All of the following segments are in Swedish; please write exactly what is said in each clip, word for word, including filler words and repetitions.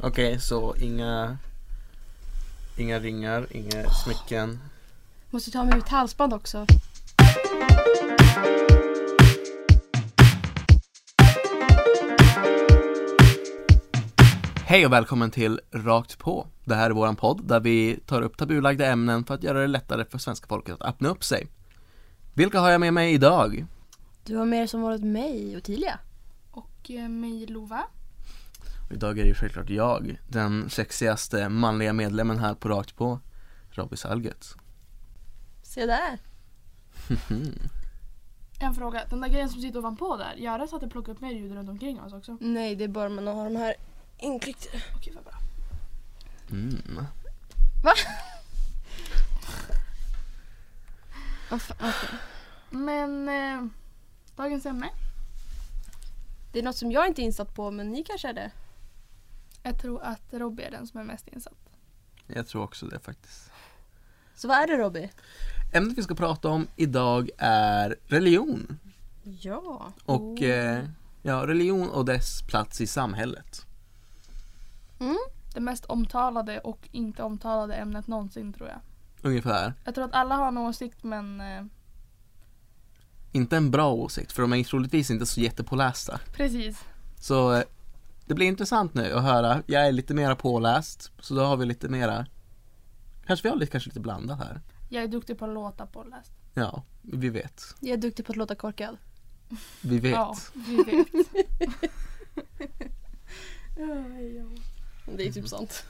Okej, okay, så inga inga ringar, inga oh. smycken. Måste ta mig ut halsband också. Hej och välkommen till Rakt på. Det här är våran podd där vi tar upp tabulagda ämnen för att göra det lättare för svenska folket att öppna upp sig. Vilka har jag med mig idag? Du har med som varit mig, Ottilia. Och eh, mig, Lova. Och idag är det självklart jag, den sexigaste manliga medlemmen här på Rakt på, Robby Salget. Se där. En fråga, den där grejen som sitter ovanpå där, gör det så att det plockar upp mer ljud runt omkring oss också? Nej, det är bara man har de här inklickade. Okej, vad bra. Mm. Va? Okay. Men eh, dagens ämne? Det är något som jag inte är insatt på, men ni kanske är det. Jag tror att Robby är den som är mest insatt. Jag tror också det faktiskt. Så vad är det, Robby? Ämnet vi ska prata om idag är religion. Ja. Och oh. eh, ja, religion och dess plats i samhället. Mm. Det mest omtalade och inte omtalade ämnet någonsin, tror jag. Ungefär. Jag tror att alla har en åsikt, men eh... inte en bra åsikt, för de är troligtvis inte så jättepålästa. Precis. Så eh, det blir intressant nu att höra. Jag är lite mera påläst, så då har vi lite mera, kanske vi har lite, kanske lite blandat här. Jag är duktig på att låta påläst. Ja, vi vet. Jag är duktig på att låta korkad. Vi vet. Ja, vi vet. Ja, ja. Det är typ sant.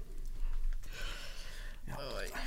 Ja.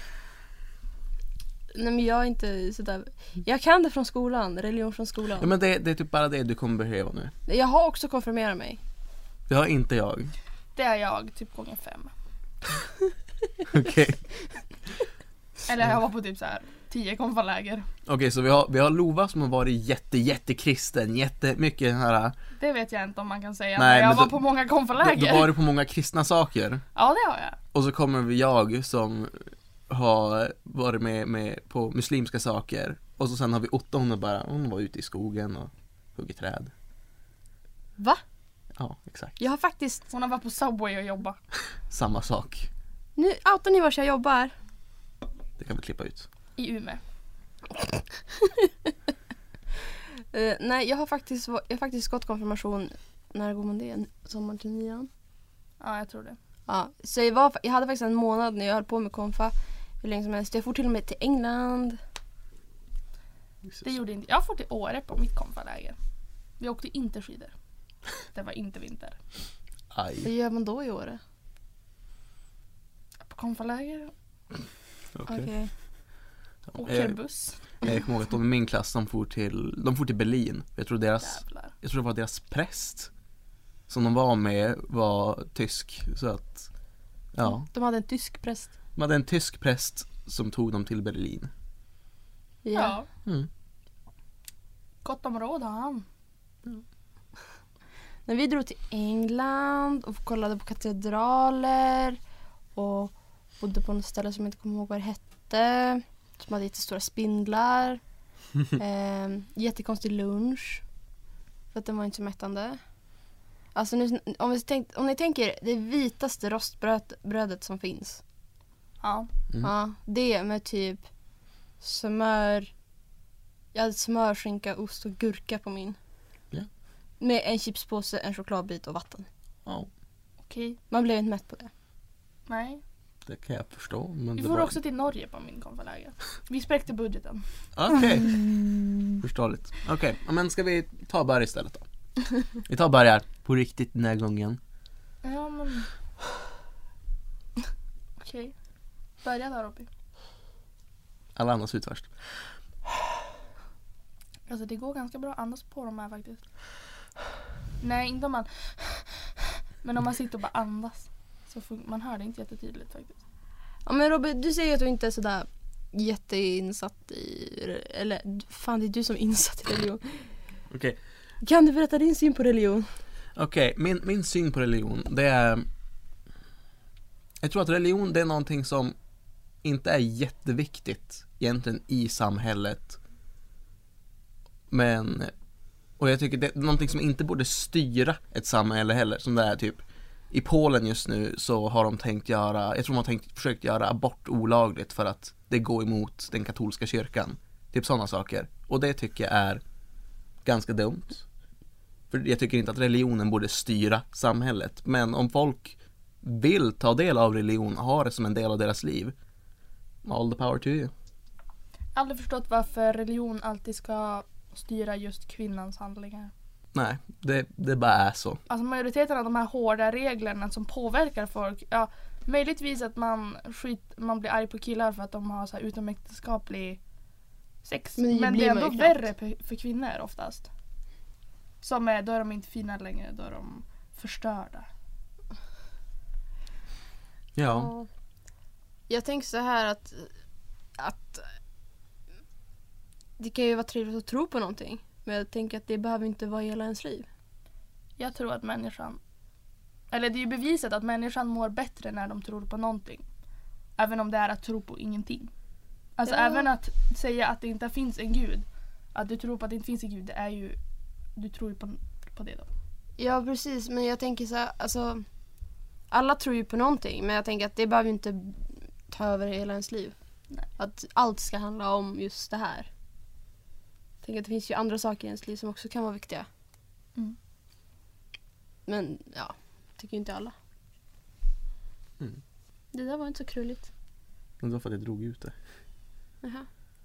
Nej, men jag är inte sådär. Jag kan det från skolan, religion från skolan. Ja, men det, det är typ bara det du kommer behöva nu. Jag har också konfirmerat mig. Det har inte jag. Det är jag, typ gånger fem. Okej. Okay. Eller jag var på typ så här tio konfaläger. Okej, okay, så vi har, vi har Lova som har varit jätte, jättekristen. Jättemycket här. Det vet jag inte om man kan säga. Nej, men jag men var du, på många konfaläger. Du var på många kristna saker. Ja, det har jag. Och så kommer vi jag som har varit med, med på muslimska saker. Och så sen har vi Otto, hon, bara, hon var ute i skogen och huggit träd. Va? Ja, exakt. Jag har faktiskt... Hon har varit på Subway och jobbat. Samma sak. Nu outar ni vars jag jobbar. Det kan vi klippa ut. I Umeå. uh, nej, jag har faktiskt, jag har faktiskt gått konfirmation. När går man det? Sommar till nian? Ja, jag tror det. Ja, så jag, var, jag hade faktiskt en månad när jag höll på med konfa. Hur länge som helst. Jag får till och med till England. Det gjorde inte. Jag får till Åre på mitt konfaläger. Vi åkte inte skidor. Det var inte vinter. Aj. Vad gör man då i Åre? På konfaläger. Okej. Okay. Åker buss. Jag kommer ihåg att de i min klass de for till, de for till Berlin. Jag tror, deras, jag tror det var deras präst som de var med var tysk. Så att, ja. De hade en tysk präst. De hade en tysk präst som tog dem till Berlin. Ja. ja. Mm. Gott om råd har han. Mm. När vi drog till England och kollade på katedraler och bodde på något ställe som jag inte kommer ihåg vad det hette, som hade jättestora spindlar. eh, jättekonstig lunch för att den var inte så mättande. Alltså nu, om, vi tänkt, om ni tänker det vitaste rostbrödet som finns. Ja. Mm. Ja, det med typ smör. Jag hade smör, skinka, ost och gurka på min. Ja. Med en chipspåse, en chokladbit och vatten. Ja. Okej. Man blev inte mätt på det. Nej. Det kan jag förstå. Men Vi det får var... också till Norge på min konfaläger. Vi spräckte budgeten. Okej. Okay. Förståeligt. Okej, okay. Men ska vi ta börja istället då? Vi tar börja på riktigt den här gången. Ja, men... Okej. Okay. Börja där uppe. Alla andas ut först. Alltså det går ganska bra att andas på de här faktiskt. Nej, inte om man... Men om man sitter och bara andas. Så får... man hör det inte jättetydligt faktiskt. Ja, men Robin, du säger att du inte är sådär jätteinsatt i... Eller fan, det är du som är insatt i religion. Okej. Okay. Kan du berätta din syn på religion? Okej, okay. min, min syn på religion, det är... Jag tror att religion, det är någonting som inte är jätteviktigt egentligen i samhället. Men... Och jag tycker det är någonting som inte borde styra ett samhälle heller. Som det är typ i Polen just nu så har de tänkt göra, jag tror de har tänkt, försökt göra abort olagligt för att det går emot den katolska kyrkan. Typ sådana saker. Och det tycker jag är ganska dumt. För jag tycker inte att religionen borde styra samhället. Men om folk vill ta del av religion och ha det som en del av deras liv, all the power to you. Jag har aldrig förstått varför religion alltid ska styra just kvinnans handlingar. Nej, det, det bara är så. Alltså majoriteten av de här hårda reglerna som påverkar folk, ja, möjligtvis att man, skit, man blir arg på killar för att de har så här utomäktenskaplig sex. Men det Men det blir är man ändå ju värre för, för kvinnor oftast. Som är, då är de inte fina längre, då är de förstörda. Ja. Jag tänker så här att, att det kan ju vara trevligt att tro på någonting. Men jag tänker att det behöver inte vara hela ens liv. Jag tror att människan, eller det är ju bevisat att människan mår bättre när de tror på någonting. Även om det är att tro på ingenting. Alltså Ja. även att säga att det inte finns en gud. Att du tror på att det inte finns en gud, det är ju, du tror ju på, på det då. Ja, precis. Men jag tänker så här, alltså alla tror ju på någonting. Men jag tänker att det behöver ju inte ta över hela ens liv. Nej. Att allt ska handla om just det här. Jag tänker att det finns ju andra saker i ens liv som också kan vara viktiga. Mm. Men ja, tycker inte alla. Mm. Det där var inte så krulligt. Men det var för att jag drog ut det. Jaha.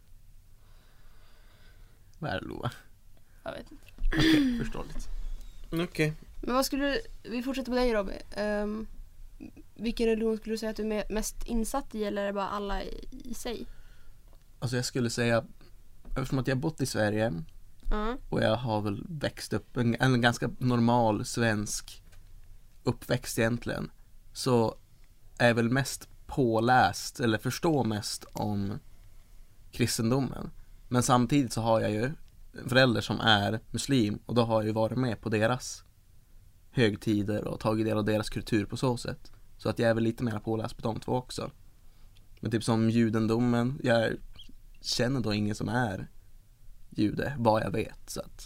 Mm. Vad är det, Lova? Jag vet inte. Okej, förståeligt. Okej. Men vad skulle du, vi fortsätter på dig Robin. Um, vilken religion skulle du säga att du är mest insatt i, eller är det bara alla i, i sig? Alltså jag skulle säga, eftersom att jag har bott i Sverige Ja. och jag har väl växt upp en, en ganska normal svensk uppväxt egentligen, så är jag väl mest påläst eller förstår mest om kristendomen. Men samtidigt så har jag ju föräldrar som är muslim, och då har jag ju varit med på deras högtider och tagit del av deras kultur på så sätt. Så att jag är väl lite mer påläst på de två också. Men typ som judendomen, jag känner då ingen som är jude, vad jag vet. Så att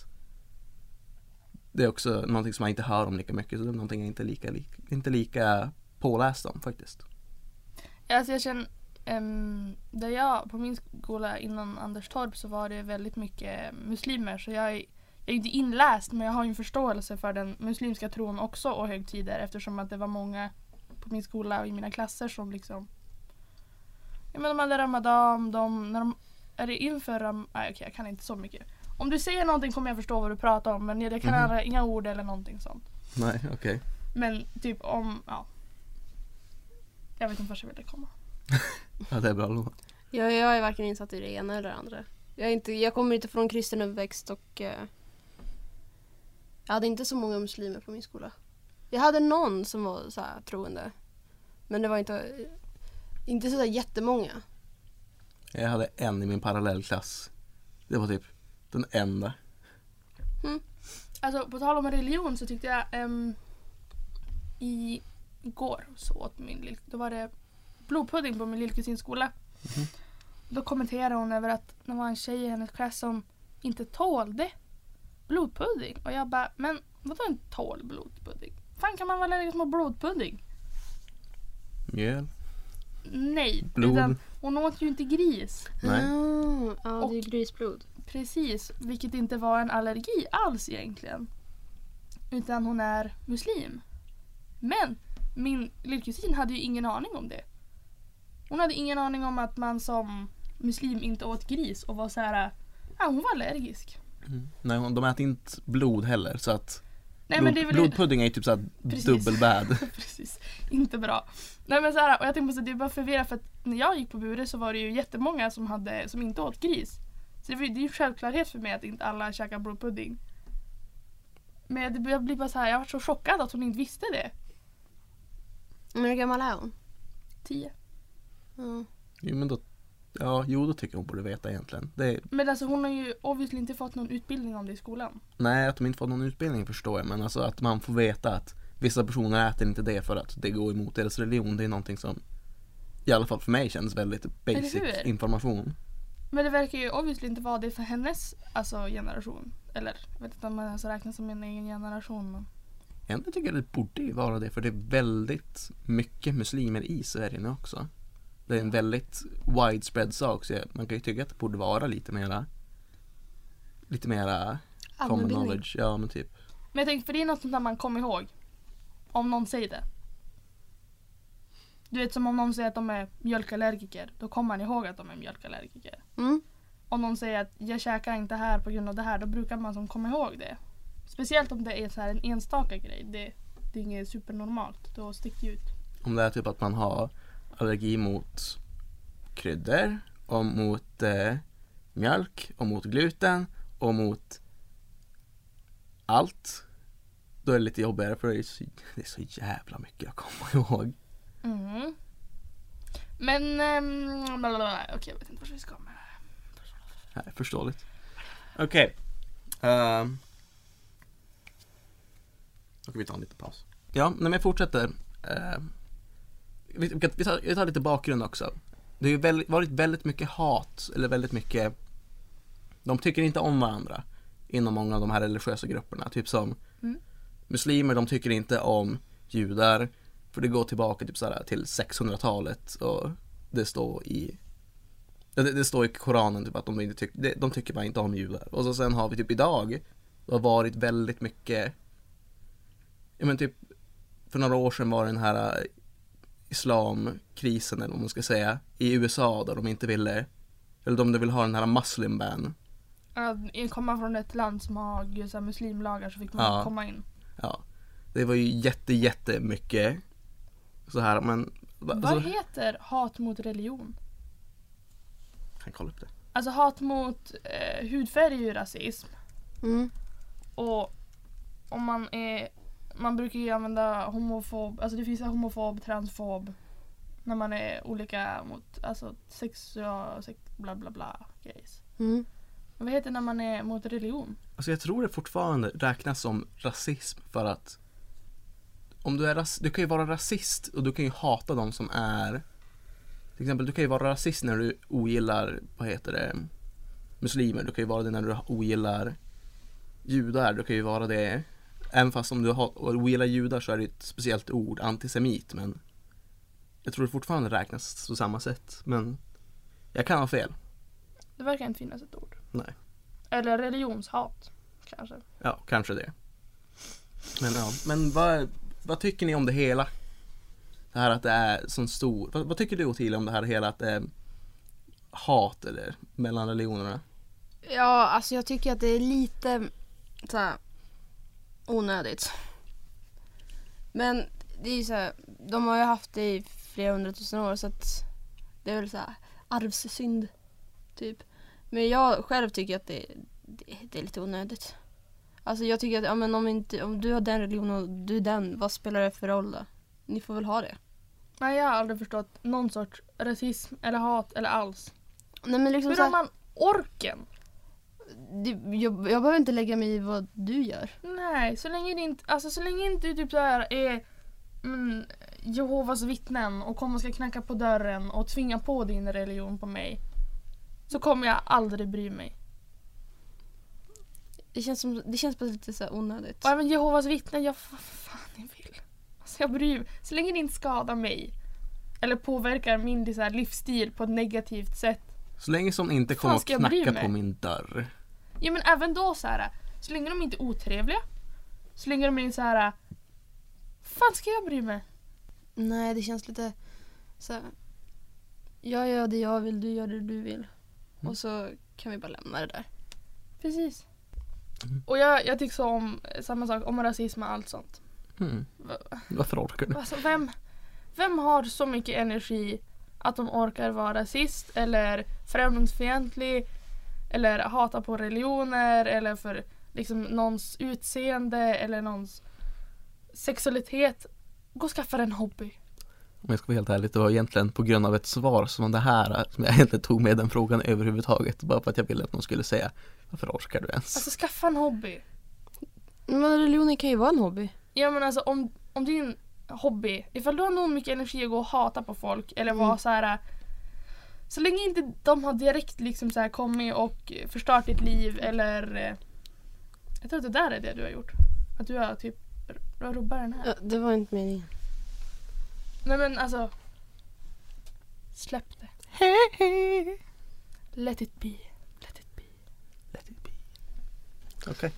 det är också någonting som jag inte hör om lika mycket, så det är någonting jag inte är lika, lika, inte lika påläst om faktiskt. Alltså jag känner, um, där jag, på min skola innan Anderstorp så var det väldigt mycket muslimer, så jag är, jag är inte inläst, men jag har ju en förståelse för den muslimska tron också och högtider, eftersom att det var många på min skola och i mina klasser som liksom, jag menar de hade Ramadan, de, när de, är det inför Ram, nej okej jag kan inte så mycket. Om du säger någonting kommer jag förstå vad du pratar om, men jag kan Mhm. höra inga ord eller någonting sånt. Nej, okej. Okay. Men typ om, ja. Jag vet inte vart jag ville komma. Ja, det är bra låt. Jag, jag är varken insatt i det ena eller det andra. Jag, är inte, jag kommer inte från kristen uppväxt och eh, jag hade inte så många muslimer på min skola. Jag hade någon som var så här troende. Men det var inte, inte så där jättemånga. Jag hade en i min parallellklass. Det var typ den enda. Alltså på tal om religion så tyckte jag um, i igår så åt min lill, då var det blodpudding på min lillkusins skola. Mhm. Då kommenterade hon över att det var en tjej i hennes klass som inte tålde blodpudding. Och jag bara, men vadå en tål blodpudding? Fan, kan man väl lägga små blodpudding? Mjöl. Nej, Blod. utan hon åt ju inte gris. Nej. Ah, ja, Och- det är grisblod. Precis, vilket inte var en allergi alls egentligen. Utan hon är muslim. Men min lillkusin hade ju ingen aning om det. Hon hade ingen aning om att man som muslim inte åt gris och var så här, ja, hon var allergisk. Mm. Nej, hon- de äter inte blod heller, så att Nej, blod, men det är väl blodpudding är ju typ såhär Precis. dubbelbad. precis, inte bra. Nej men så här, och jag tänkte på så att det är bara förvirrat, för att när jag gick på Bure så var det ju jättemånga som hade som inte åt gris. Så det, var, det är ju självklarhet för mig att inte alla käkar blodpudding. Men det, jag blir bara så här, jag var så chockad att hon inte visste det. Men hur gammal är hon? Tio. Ja. Jo, men då, ja, jo, då tycker jag hon borde veta egentligen. Det är, Men alltså hon har ju obviously inte fått någon utbildning om det i skolan. nej, att de inte får någon utbildning förstår jag, men alltså att man får veta att vissa personer äter inte det för att det går emot deras religion. Det är någonting som i alla fall för mig känns väldigt basic hur? information. Men det verkar ju obviously inte vara det för hennes alltså, generation. Eller jag vet inte om man ens räknas som en egen generation. Men... Egentligen tycker jag det borde ju vara det, för det är väldigt mycket muslimer i Sverige nu också. Det är en väldigt widespread sak, så man kan ju tycka att det borde vara lite mera lite mera common Allmänbildning. knowledge. Ja, men typ. Men jag tänkte, för det är något sånt där man kommer ihåg. Om någon säger det. Du vet, som om någon säger att de är mjölkallergiker. Då kommer man ihåg att de är mjölkallergiker. Mm. Om någon säger att jag käkar inte här på grund av det här. Då brukar man som komma ihåg det. Speciellt om det är så här en enstaka grej. Det, det är inget supernormalt. Då sticker det ut. Om det är typ att man har allergi mot kryddor och mot eh, mjölk och mot gluten och mot allt, då är det lite jobbigare, för det är så, det är så jävla mycket att komma ihåg. Mm. Men, um, okej, okay, jag vet inte vad vi ska med. Nej, förståeligt. Okej. Okay. Um. Okej, vi tar en liten paus. Ja, när jag fortsätter. Uh, vi, vi, tar, vi tar lite bakgrund också. Det har ju väldigt, varit väldigt mycket hat, eller väldigt mycket, de tycker inte om varandra inom många av de här religiösa grupperna. Typ som mm. muslimer, de tycker inte om judar, för det går tillbaka typ såhär till sexhundratalet, och det står i det, det står i Koranen typ att de inte tycker de, de tycker bara inte om judar. Och så sen har vi typ idag, det har varit väldigt mycket, ja men typ för några år sedan var den här islamkrisen, eller vad man ska säga, i U S A, där de inte ville, eller de vill ha den här muslim ban. Att komma från ett land som har så här, muslimlagar, så fick man Ja. komma in. Ja, det var ju jätte, jätte mycket så här, men Vad alltså, heter hat mot religion? kan kolla upp det. Alltså hat mot eh, hudfärg är ju rasism. Mm. Och om man är, man brukar ju använda homofob, alltså det finns en homofob, transfob, när man är olika mot, alltså sex, ja, sex bla bla bla grejs. Mm. Men vad heter det när man är mot religion? Alltså jag tror det fortfarande räknas som rasism, för att om du är ras- du kan ju vara rasist och du kan ju hata dem som är, till exempel du kan ju vara rasist när du ogillar, vad heter det, muslimer, du kan ju vara det när du ogillar judar, du kan ju vara det även fast om du har, ogillar judar, så är det ett speciellt ord, antisemit, men jag tror det fortfarande räknas på samma sätt, men jag kan ha fel. Det verkar inte finnas ett ord. Nej. Eller religionshat, kanske. Ja, kanske det. Men ja, men vad, vad tycker ni om det hela? Det här att det är sån stor, vad, vad tycker du till om det här hela att det är hat eller mellan religionerna? Ja, alltså jag tycker att det är lite så här, onödigt. Men det är ju så här, de har ju haft det i flera hundratusen år, så att det är väl så här arvssynd typ. Men jag själv tycker att det, det, det är lite onödigt. Alltså jag tycker att ja, men om, inte, om du har den religionen och du är den, vad spelar det för roll då? Ni får väl ha det. Nej, jag har aldrig förstått någon sorts rasism eller hat eller alls. Nej, men liksom Hur så har här, man orken? det, jag, jag behöver inte lägga mig i vad du gör. Nej, så länge det inte, alltså så länge inte du typ så här är mm, Jehovas vittnen och kommer och ska knacka på dörren och tvinga på din religion på mig, så kommer jag aldrig bry mig. Det känns, som, det känns bara lite så här onödigt. Och även Jehovas vittnen, jag får vad fan ni vill. Alltså jag bryr mig. Så länge det inte skadar mig eller påverkar min så här, livsstil på ett negativt sätt. Så länge som inte Fan, kommer att ska jag bry knacka mig? på min dörr. Ja, men även då så här, så länge de inte är otrevliga, så länge de är så här, fan ska jag bry mig? Nej, det känns lite så här, jag gör det jag vill, du gör det du vill. Mm. Och så kan vi bara lämna det där. Precis. Mm. Och jag, jag tycker så om samma sak, om rasism och allt sånt. Mm. Va- Varför orkar du? Alltså, vem, vem har så mycket energi att de orkar vara rasist eller främlingsfientlig eller hata på religioner eller för liksom någons utseende eller någons sexualitet? Gå och skaffa en hobby. Om jag ska vara helt ärlig, det var egentligen på grund av ett svar som det här som jag egentligen tog med den frågan överhuvudtaget. Bara för att jag ville att någon skulle säga, varför orkar du ens? Alltså skaffa en hobby. Men religionen kan ju vara en hobby. Ja, men alltså om, om din hobby, ifall du har nog mycket energi att gå och hata på folk eller Mm. vara så här, så länge inte de har direkt liksom så här kommit och förstört ditt liv eller eh, jag tror att det där är det du har gjort. Att du har typ Vad rubbar den här? Ja, det var inte meningen. Nej men alltså. Släpp det. Let it be. Let it be. Let it be. Okej.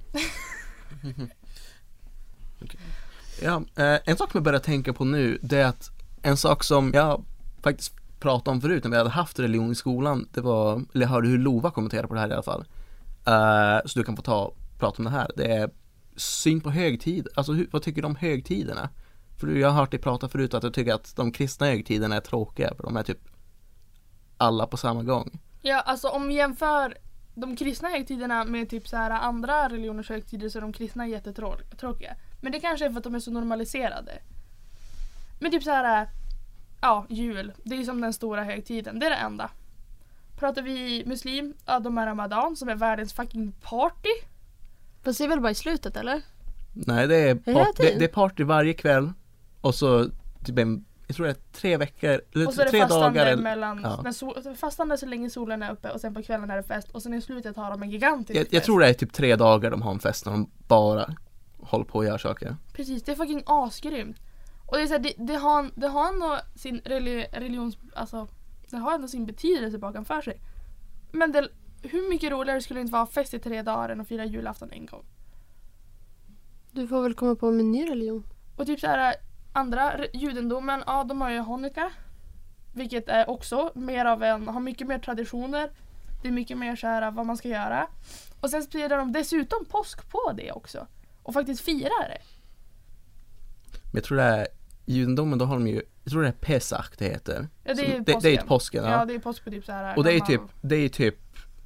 Okay. Ja, eh, en sak som jag börjar tänka på nu, det är att en sak som jag faktiskt pratade om förut när vi hade haft religion i skolan, det var, eller jag hörde hur Lova kommenterade på det här i alla fall. Uh, så du kan få ta prata om det här. Det är syn på högtid. Alltså hur, vad tycker du om högtiderna? För jag har hört dig prata förut att du tycker att de kristna högtiderna är tråkiga, för de är typ alla på samma gång. Ja, alltså om vi jämför de kristna högtiderna med typ så här andra religioners högtider, så är de kristna jättetråkiga. Men det kanske är för att de är så normaliserade. Men typ så här, ja, jul. Det är som den stora högtiden. Det är det enda. Pratar vi muslim, ja, de är Ramadan som är världens fucking party. Fast det är väl bara i slutet, eller? Nej, det är, Hela part, det, tiden? det är party varje kväll. Och så typ en, jag tror det är tre veckor, eller Och så är det tre fastande dagar. mellan, Ja. när sol, fastande så länge solen är uppe, och sen på kvällen är det fest, och sen i slutet har de en gigantisk Jag, fest. jag tror det är typ tre dagar de har en fest när de bara håller på och gör saker. Precis, det är fucking asgrymt. Och det är så här, det, det har det har ändå sin reli, religions, alltså det har ändå sin betydelse bakom för sig. Men det, hur mycket roligare skulle det inte vara fest i tre dagar än att fira julafton en gång? Du får väl komma på med en ny religion. Och typ så här andra re- judendomen, ja, de har ju Hanukkah, vilket är också mer av en, har mycket mer traditioner. Det är mycket mer så här vad man ska göra. Och sen sprider de dessutom påsk på det också. Och faktiskt firar det. Men jag tror det är judendomen, då har de ju, jag tror det är Pesach det heter. Ja, det är Så ju det, det är ju påsken. påsken. Ja. Ja, det är påsk på typ så här. Och det är när typ, man- det är typ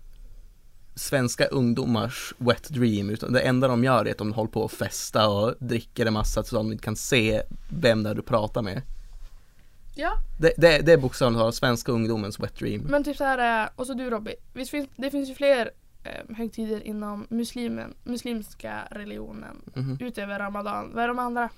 svenska ungdomars wet dream, utan det enda de gör är att de håller på att festa och dricker en massa så de inte kan se vem där du pratar med. Ja, Det, det, det är bokstavligt talat svenska ungdomens wet dream. men typ så här, eh, och så du Robby, visst finns, det finns ju fler eh, högtider inom muslimen, muslimska religionen Mhm. utöver Ramadan. Vad är de andra?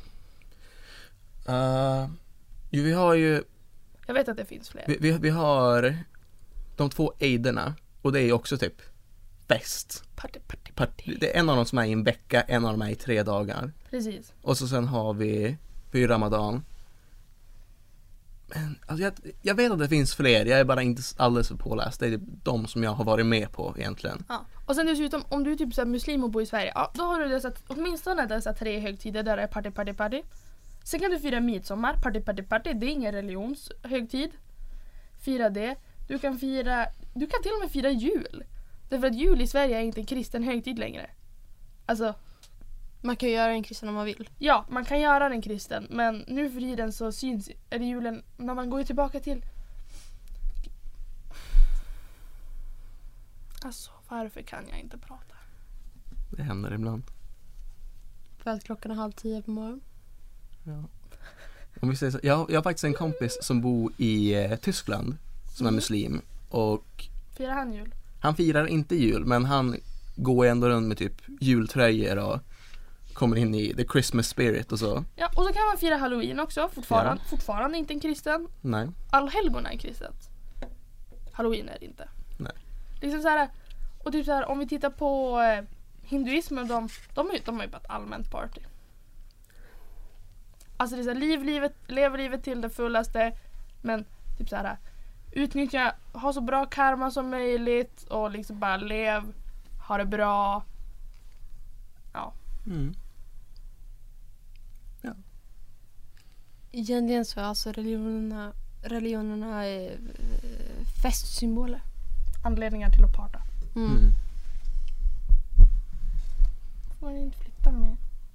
Uh, jo, vi har ju Jag vet att det finns fler. vi, vi, vi har de två ejderna, och det är ju också typ fest. Party, party, Part- party. Det är en av dem som är i en vecka, en av dem är i tre dagar. Precis. Och så sen har vi för Ramadan. Men alltså jag, jag vet att det finns fler, jag är bara inte alldeles för påläst. Det är de som jag har varit med på egentligen. Ja. Och sen dessutom, om du är typ så här muslim och bor i Sverige, ja, då har du dessa, åtminstone dessa tre högtider där det är party, party, party. Sen kan du fira midsommar, party, party, party. Det är ingen religionshögtid. Fira det. Du kan fira, du kan till och med fira jul. Därför att jul i Sverige är inte en kristen högtid längre. Alltså, Man kan ju göra en kristen om man vill. ja, man kan göra den kristen, men nu för tiden så syns, är det julen, när man går tillbaka till... Alltså, varför kan jag inte prata? Det händer ibland. För att klockan är halv tio på morgonen. Ja. Om vi säger så, jag, jag har faktiskt en kompis som bor i eh, Tyskland som är Mhm. muslim, och Firar han jul? han firar inte jul, men han går ändå runt med typ jultröjor och kommer in i the Christmas spirit och så. Ja, och så kan man fira Halloween också, fortfarande, fortfarande inte en kristen. Nej. Allhelgona är kristet. Halloween är det inte. Nej. Liksom så här, och typ så här, om vi tittar på eh, hinduismen, de, de, är, de har ju bara ett allmänt party. Alltså det är så här, liv livet, lev livet till det fullaste, men typ så här, utnyttja, ha så bra karma som möjligt och liksom bara lev, ha det bra. Ja. Mm. Egentligen så är alltså religionerna, religionerna är eh, festsymboler. Anledningar till att parta. Mm. Mm. Får ni inte flytta med?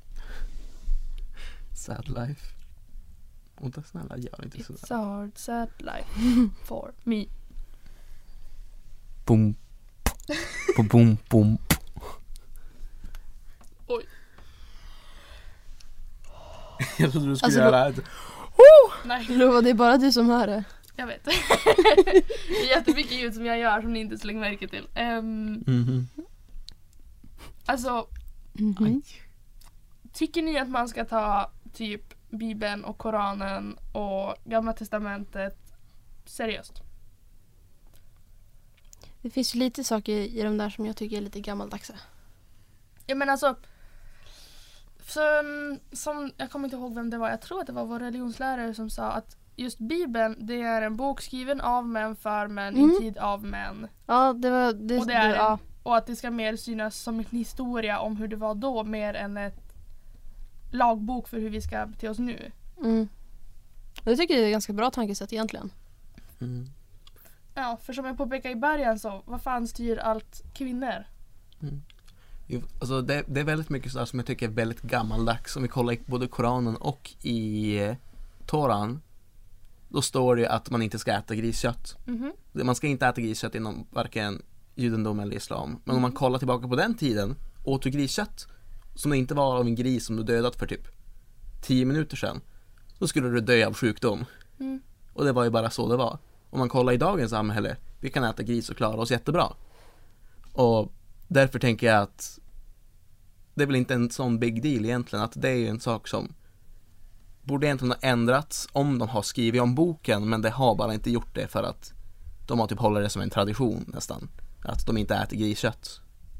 Sad life. Och då snälla, gör inte It's sådär. a hard sad life for me. Boom. Boom, boom, boom. Oj. Jag trodde du skulle Alltså, göra det. Nej, Lova, det är bara du som hör det. jag vet. Det är jättemycket ljud som jag gör som ni inte slänger märke till. Um, Mhm. alltså, Mhm. tycker ni att man ska ta typ Bibeln och Koranen och Gamla Testamentet seriöst? Det finns ju lite saker i de där som jag tycker är lite gammaldags. Ja, men alltså, Så, um, som, jag kommer inte ihåg vem det var. Jag tror att det var vår religionslärare som sa att just Bibeln, det är en bok skriven av män för män Mm. i tid av män. Ja, det var... Det, Och det är det, ja. Och att det ska mer synas som en historia om hur det var då mer än ett lagbok för hur vi ska bete oss nu. Mm. Och jag tycker det är ett ganska bra tankesätt egentligen. Mm. Ja, för som jag påpekade i början så, vad fan styr allt kvinnor? Mm. Jo, alltså det, det är väldigt mycket sådär som jag tycker är väldigt gammaldags. Om vi kollar i både Koranen och i eh, Toran, då står det ju att man inte ska äta griskött. Mhm. Man ska inte äta griskött inom varken judendom eller islam. Men om man kollar tillbaka på den tiden, åt du griskött som det inte var av en gris som du dödat för typ tio minuter sedan, då skulle du dö av sjukdom. Mm. Och det var ju bara så det var. Om man kollar i dagens samhälle, vi kan äta gris och klara oss jättebra. Och därför tänker jag att det är väl inte en sån big deal egentligen, att det är ju en sak som borde egentligen ha ändrats om de har skrivit om boken, men det har bara inte gjort det för att de har typ hållit det som en tradition nästan, att de inte äter griskött.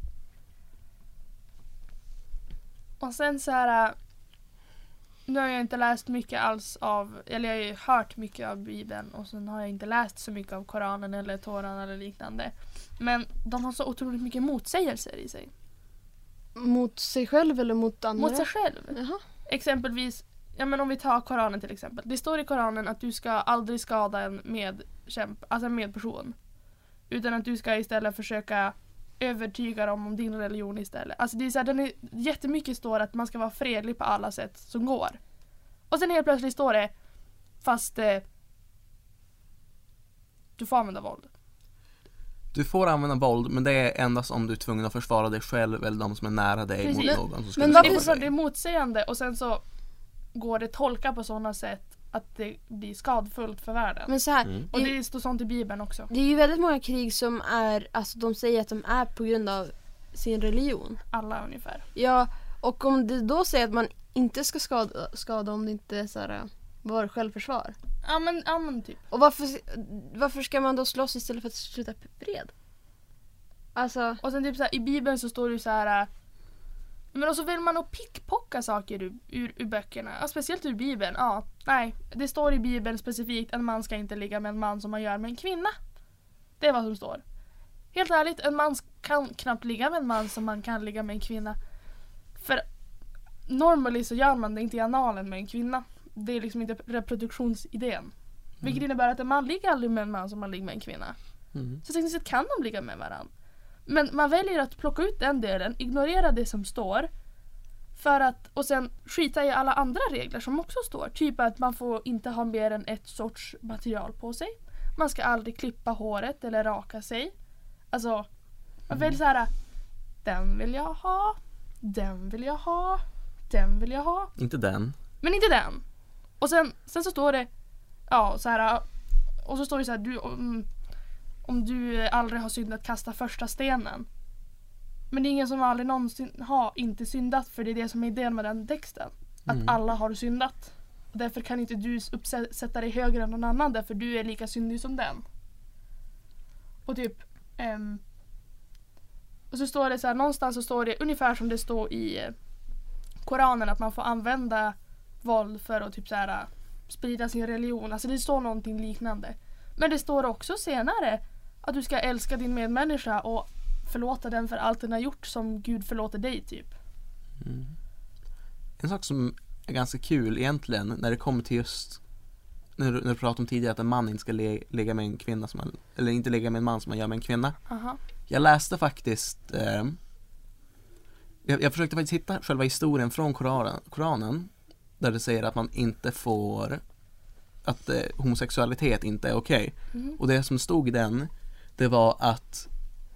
Och sen så här, nu har jag inte läst mycket alls av, eller jag har ju hört mycket av Bibeln och sen har jag inte läst så mycket av Koranen eller Toran eller liknande. Men de har så otroligt mycket motsägelser i sig. Mot sig själv eller mot andra? Mot sig själv. Jaha. Exempelvis, ja men om vi tar Koranen till exempel. Det står i Koranen att du ska aldrig skada en medkämp, alltså en medperson. Utan att du ska istället försöka övertyga dem om din religion istället. Alltså det är så här, den är, jättemycket står att man ska vara fredlig på alla sätt som går. Och sen helt plötsligt står det, fast eh, du får använda våld. Du får använda våld, men det är endast om du är tvungen att försvara dig själv eller de som är nära dig Precis. mot någon som skulle Men Det är, skada varför- fortfarande- det dig. är motsägande och sen så går det tolka på sådana sätt att det blir skadfullt för världen. Men så här, Mm. Och det, det står sånt i Bibeln också. det är ju väldigt många krig som är, alltså de säger att de är på grund av sin religion. Alla ungefär. Ja, och om det då säger att man inte ska skada, skada om det inte är så här, var självförsvar. Ja men, ja men typ. Och varför, varför ska man då slåss istället för att sluta fred? Alltså, Och sen typ så här, i Bibeln så står det ju så här. äh, Men och så vill man nog pickpocka saker ur, ur, ur böckerna. Ja, speciellt ur Bibeln. Ja, nej. Det står i Bibeln specifikt att en man ska inte ligga med en man som man gör med en kvinna. Det är vad som står. Helt ärligt, en man kan knappt ligga med en man som man kan ligga med en kvinna. För normally så gör man det inte i analen med en kvinna. Det är liksom inte reproduktionsidén. Vilket innebär att en man ligger aldrig med en man som man ligger med en kvinna. Mm. Så tekniskt sett kan de ligga med varandra. Men man väljer att plocka ut den delen, ignorera det som står för att, och sen skita i alla andra regler som också står. Typ att man får inte ha mer än ett sorts material på sig. Man ska aldrig klippa håret eller raka sig. Alltså, man väljer så här: den vill jag ha, den vill jag ha, den vill jag ha. Inte den. Men inte den. Och sen, sen så står det, ja så här, och så står det så här, du, om, om du aldrig har syndat, kasta första stenen. Men det är ingen som aldrig någonsin har inte syndat, för det är det som är idén med den texten. Att Mm. alla har syndat. Och därför kan inte du uppsätta dig högre än någon annan, därför du är lika syndig som den. Och typ, ehm, och så står det så här, någonstans så står det ungefär som det står i eh, Koranen, att man får använda våld för att typ så här, äh, sprida sin religion. Alltså det står någonting liknande. Men det står också senare att du ska älska din medmänniska och förlåta den för allt den har gjort, som Gud förlåter dig typ. Mm. En sak som är ganska kul egentligen när det kommer till just när du, när du pratade om tidigare att en man inte ska le, lägga med en kvinna som man, eller inte lägga med en man som man gör med en kvinna. Aha. Jag läste faktiskt eh, jag, jag försökte faktiskt hitta själva historien från Koranen, Koranen där det säger att man inte får, att eh, homosexualitet inte är okej. Mm. Och det som stod i den, det var att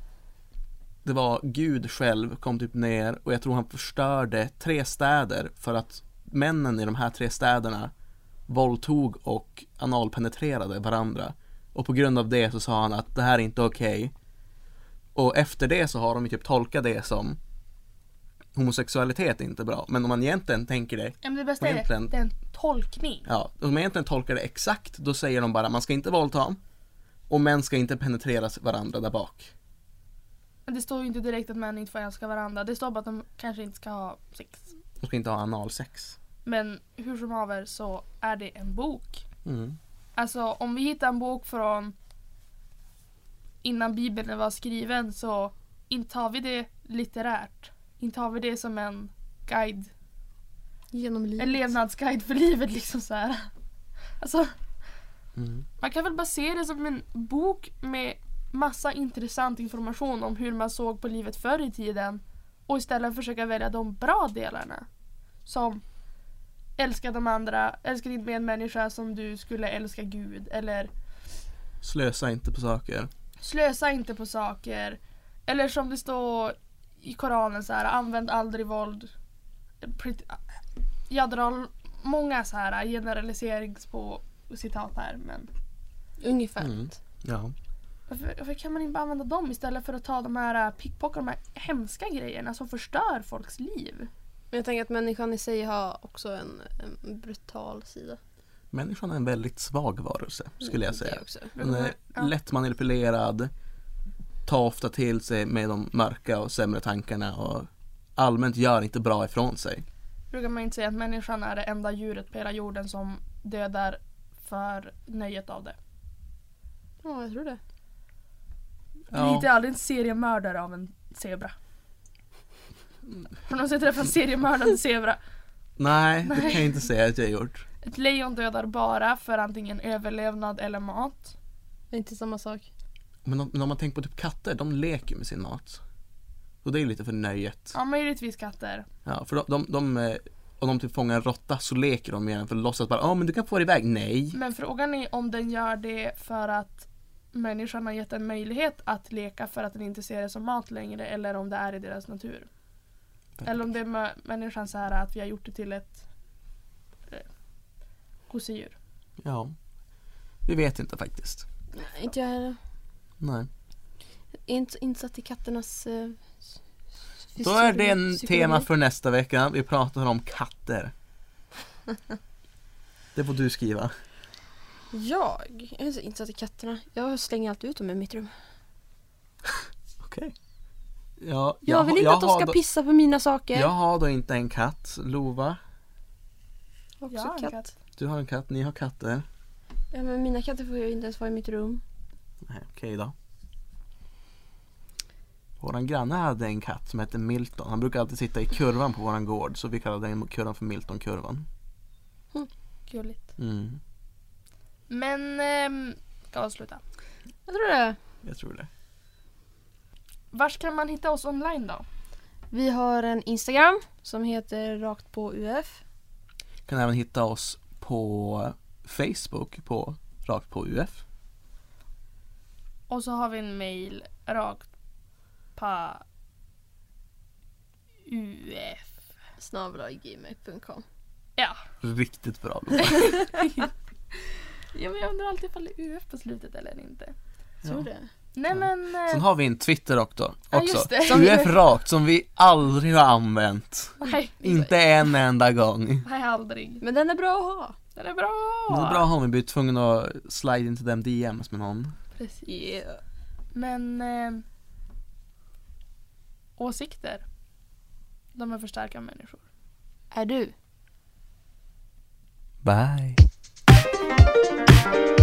det var Gud själv kom typ ner och jag tror han förstörde tre städer för att männen i de här tre städerna våldtog och analpenetrerade varandra. Och på grund av det så sa han att det här är inte okej. Och efter det så har de ju typ tolkat det som homosexualitet är inte bra. Men om man egentligen tänker det, Ja, men det bästa är Egentligen- det är en tolkning. ja, om man egentligen tolkar det exakt, då säger de bara man ska inte våldta och män ska inte penetrera varandra där bak. Men det står ju inte direkt att män inte får älska varandra. Det står bara att de kanske inte ska ha sex. De ska inte ha analsex. Men hur som haver så är det en bok. Mm. Alltså om vi hittar en bok från innan Bibeln var skriven så intar vi det litterärt. Intar vi det som en guide. Genom livet. En levnadsguide för livet liksom så här. Alltså Mm. man kan väl bara se det som en bok med massa intressant information om hur man såg på livet förr i tiden och istället försöka välja de bra delarna. Som älska de andra, älska din medmänniska som du skulle älska Gud, eller Slösa inte på saker. slösa inte på saker, eller som det står i Koranen så här, använd aldrig våld. Jag drar många så här generaliserings på citat här, men Ungefär. Mm. Ja. varför, varför kan man inte bara använda dem istället för att ta de här pickpocket, de här hemska grejerna som förstör folks liv? Men jag tänker att människan i sig har också en, en brutal sida. Människan är en väldigt svag varelse, skulle jag säga. Det också. Den är Ja. lätt manipulerad, tar ofta till sig med de mörka och sämre tankarna och allmänt gör inte bra ifrån sig. Brukar man inte säga att människan är det enda djuret på hela jorden som dödar för nöjet av det? Ja, jag tror det. Du hittar aldrig en seriemördare av en zebra. Har någon sett träffa en seriemördande zebra? Nej, det Nej. kan jag inte säga att jag har gjort. Ett lejon dödar bara för antingen överlevnad eller mat. Det är inte samma sak. Men om, men om man tänker på typ katter, de leker med sin mat. Och det är ju lite för nöjet. Ja, möjligtvis katter. Ja, för de, de, de eh, om de typ fångar en råtta så leker de med den för att låtsas bara, ja men du kan få det iväg. Nej. Men frågan är om den gör det för att människan har gett en möjlighet att leka för att den inte ser det som mat längre, eller om det är i deras natur. Eller om det är mö- människan så här att vi har gjort det till ett eh, gosedjur. Ja. Vi vet inte faktiskt. Nej, inte jag heller. Nej. Inte insatt i katternas... Eh, Då är det en psykologi. tema för nästa vecka. Vi pratar om katter. Det får du skriva. Jag? Jag är så insatt i katterna. Jag slänger alltid ut dem i mitt rum. Okej. Ja, Jag, vill har- inte att de har ska då- pissa på mina saker. Jag har då inte en katt. Lova, Också Jag har en katt. katt. du har en katt, ni har katter. Ja, men mina katter får ju inte ens vara i mitt rum. Nej, okej då. Våran granne hade en katt som hette Milton. Han brukar alltid sitta i kurvan på våran gård, så vi kallade den kurvan för Milton-kurvan. Gulligt. Mm, Men ehm, ska avsluta. Jag tror det. jag tror det. Var kan man hitta oss online då? Vi har en Instagram som heter rakt på U F. Kan även hitta oss på Facebook på Rakt på U F. Och så har vi en mail rakt på U F. snabel-a gmail punkt com. Ja. Riktigt bra. Lova. Ja, men jag undrar alltid ifall det är U F på slutet eller inte. Tror Ja. det. Nej, men... eh, Sen har vi en Twitter också. Ja, också. just det. U F Rakt som vi aldrig har använt. Nej, Inte en enda gång. nej, aldrig. Men den är bra att ha. Den är bra! Det är bra om vi blir tvungna att slide into them D Ms med någon. Precis. Yeah. Men... Eh, åsikter. De är för starka människor. Är du? Bye.